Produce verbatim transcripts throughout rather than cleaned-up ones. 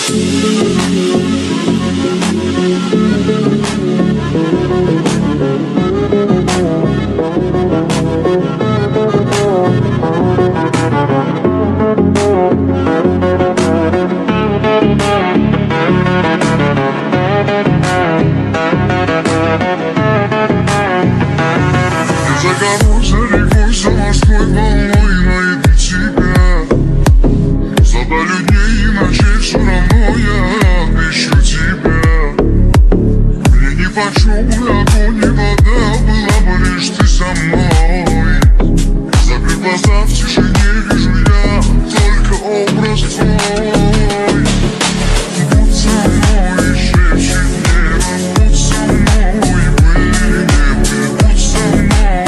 Загорусь за рекой, за морской волной найду тебя. Запалю дней и ночей, все равно я ищу тебя. Мне нипочем огонь и вода, была бы лишь ты со мной. Закрыв глаза, в тишине вижу я только образ твой. Будь со мной, шепчет небо, будь со мной, были небо, будь со мной.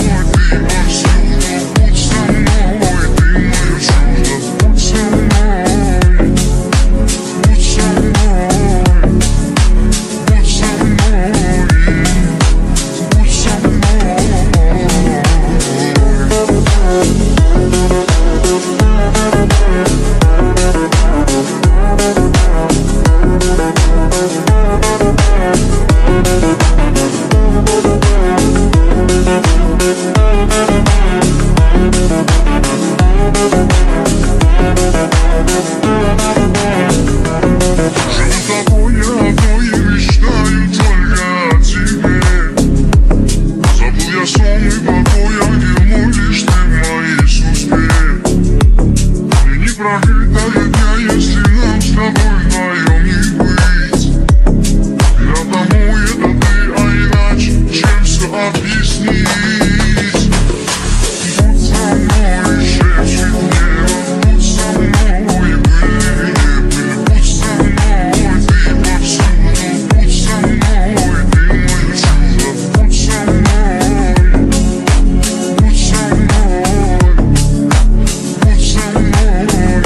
Прожитая дня, если нам с тобой вдвоем не быть. Я тому это ты, а иначе чем все объяснить? Будь со мной, шепчет небо, будь со мной, были не были, будь со мной, ты повсюду, будь со мной, ты мое чудо, будь со мной, будь со мной, будь со мной.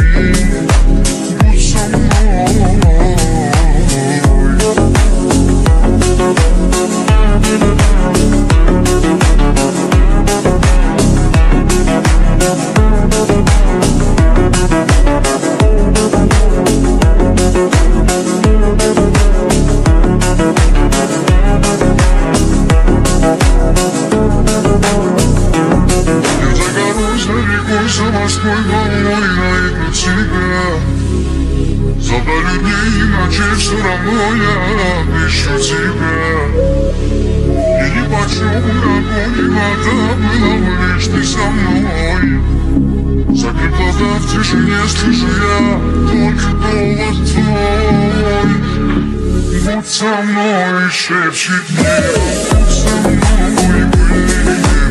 За морской волной найду тебя. Запалю дней и ночей, все равно я ищу тебя. Мне нипочем огонь и вода, была бы лишь ты со мной. Закрыв глаза, в тишине слышу я только голос твой. Будь со мной, шепчет небо, будь со мной, были.